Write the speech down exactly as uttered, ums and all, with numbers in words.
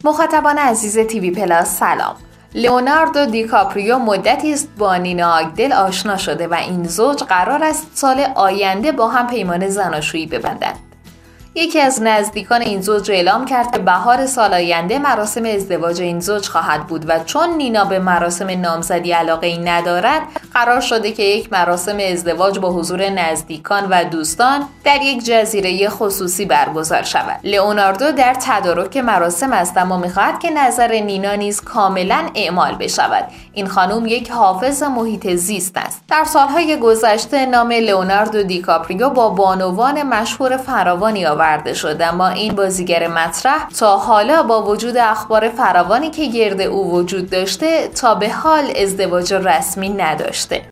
مخاطبان عزیز تیوی پلاس سلام. لئوناردو دیکاپریو مدتی است با نینا آگدل آشنا شده و این زوج قرار است سال آینده با هم پیمان زناشویی ببندند. یکی از نزدیکان این زوج اعلام کرد که بهار سال آینده مراسم ازدواج این زوج خواهد بود و چون نینا به مراسم نامزدی علاقه ای ندارد، قرار شده که یک مراسم ازدواج با حضور نزدیکان و دوستان در یک جزیره خصوصی برگزار شود. لئوناردو در تدارک مراسم است، اما می‌خواهد که نظر نینا نیز کاملا اعمال بشود. این خانم یک حافظ محیط زیست است. در سالهای گذشته نام لئوناردو دیکاپریو با بانوان مشهور فراوانی آورده شد، اما این بازیگر مطرح تا حالا با وجود اخبار فراوانی که گرد او وجود داشته تا به حال ازدواج رسمی نداشته.